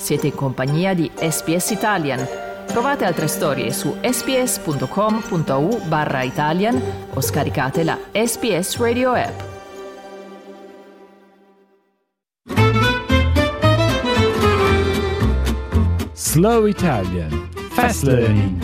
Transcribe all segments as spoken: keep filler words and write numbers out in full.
Siete in compagnia di S B S Italian. Trovate altre storie su sbs.com.au barra Italian o scaricate la S B S Radio app. Slow Italian. Fast Learning.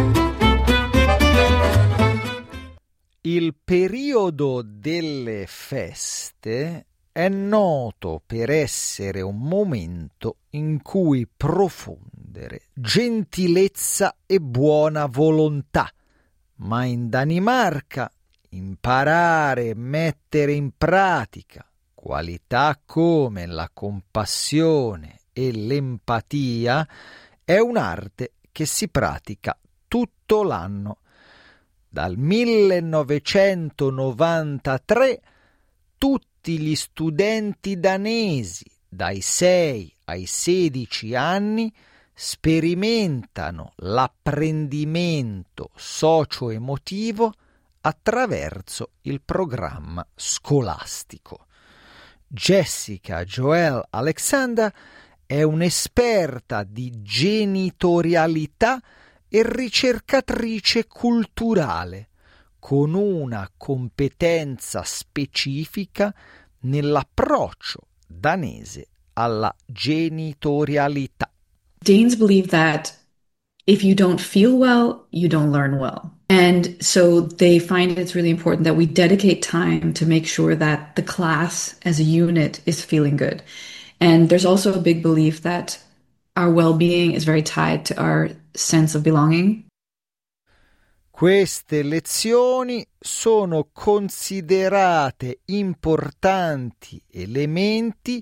Il periodo delle feste è noto per essere un momento in cui profondere gentilezza e buona volontà, ma in Danimarca imparare e mettere in pratica qualità come la compassione e l'empatia è un'arte che si pratica tutto l'anno. Dal millenovecentonovantatré tutti gli studenti danesi dai sei ai sedici anni sperimentano l'apprendimento socio-emotivo attraverso il programma scolastico. Jessica Joel Alexander è un'esperta di genitorialità e ricercatrice culturale, con una competenza specifica nell'approccio danese alla genitorialità. Danes believe that if you don't feel well, you don't learn well. And so they find it's really important that we dedicate time to make sure that the class as a unit is feeling good. And there's also a big belief that our well-being is very tied to our sense of belonging. Queste lezioni sono considerate importanti elementi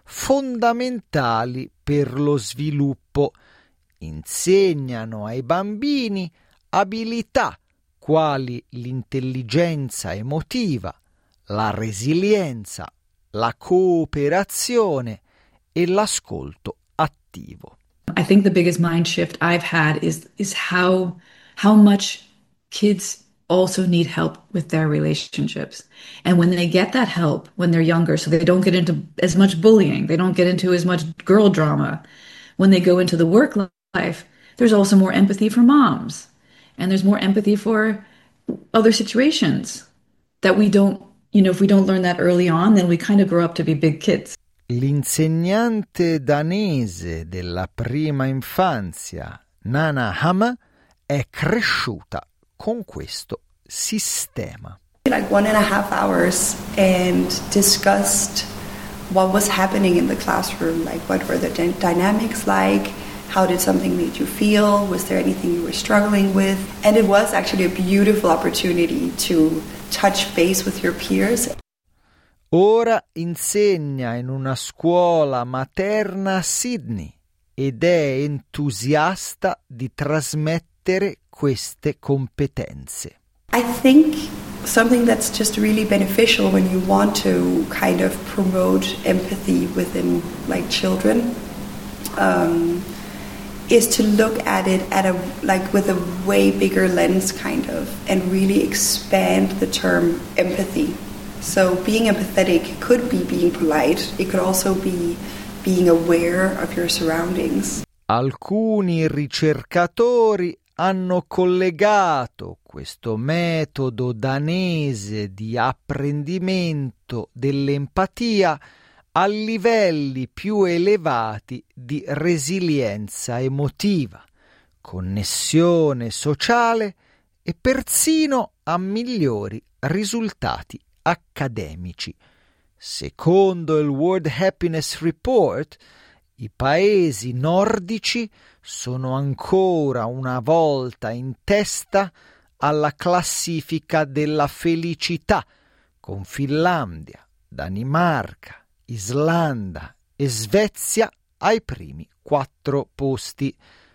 fondamentali per lo sviluppo. Insegnano ai bambini abilità quali l'intelligenza emotiva, la resilienza, la cooperazione e l'ascolto attivo. I think the biggest mind shift I've had is is how how much kids also need help with their relationships. And when they get that help when they're younger, so they don't get into as much bullying, they don't get into as much girl drama, when they go into the work life, there's also more empathy for moms. And there's more empathy for other situations that we don't, you know, if we don't learn that early on, then we kind of grow up to be big kids. L'insegnante danese della prima infanzia, Nana Hammer, è cresciuta con questo sistema. Like one and a half hours and discussed what was happening in the classroom, like what were the d- dynamics like, how did something make you feel, was there anything you were struggling with, and it was actually a beautiful opportunity to touch base with your peers. Ora insegna in una scuola materna a Sydney ed è entusiasta di trasmettere queste competenze. I think something that's just really beneficial when you want to kind of promote empathy within like children um, is to look at it at a like with a way bigger lens kind of and really expand the term empathy. So being empathetic could be being polite. It could also be being aware of your surroundings. Alcuni ricercatori hanno collegato questo metodo danese di apprendimento dell'empatia a livelli più elevati di resilienza emotiva, connessione sociale e persino a migliori risultati accademici. Secondo il World Happiness Report, i paesi nordici sono ancora una volta in testa alla classifica della felicità, con Finlandia, Danimarca, Islanda e Svezia ai primi quattro posti.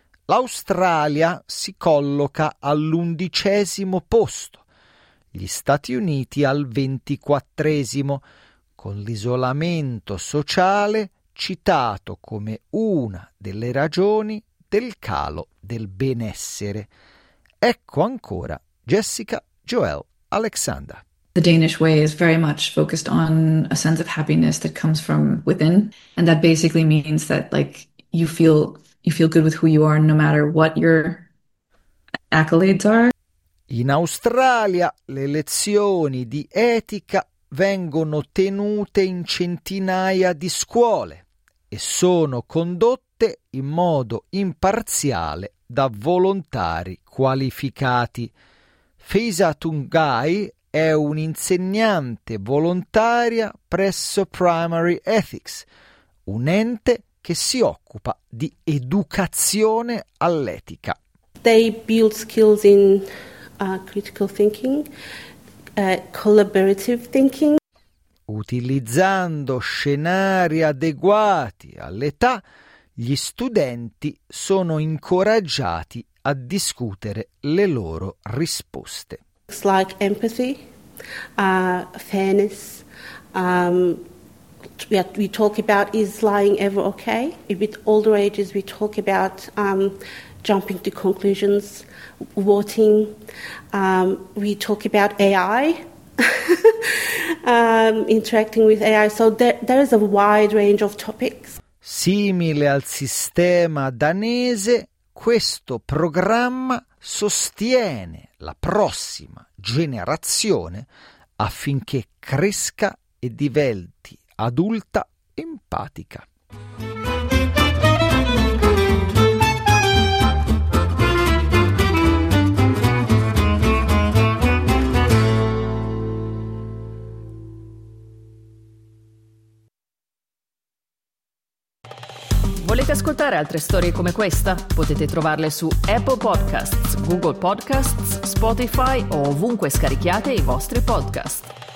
L'Australia si colloca all'undicesimo posto, gli Stati Uniti al ventiquattresimo, con l'isolamento sociale citato come una delle ragioni del calo del benessere. Ecco ancora Jessica Joel Alexander. The Danish way is very much focused on a sense of happiness that comes from within. And that basically means that, like, you feel you feel good with who you are no matter what your accolades are. In Australia le lezioni di etica vengono tenute in centinaia di scuole e sono condotte in modo imparziale da volontari qualificati. Faiza Tungai è un'insegnante volontaria presso Primary Ethics, un ente che si occupa di educazione all'etica. They build skills in uh, critical thinking, uh, collaborative thinking. Utilizzando scenari adeguati all'età, gli studenti sono incoraggiati a discutere le loro risposte. It's like empathy, uh, fairness. Um, we, we talk about is lying ever okay? With older ages, we talk about um, jumping to conclusions, voting. Um, we talk about A I. um, interacting with A I. So there, there is a wide range of topics. Simile al sistema danese, questo programma sostiene la prossima generazione affinché cresca e diventi adulta empatica. Volete ascoltare altre storie come questa? Potete trovarle su Apple Podcasts, Google Podcasts, Spotify o ovunque scarichiate i vostri podcast.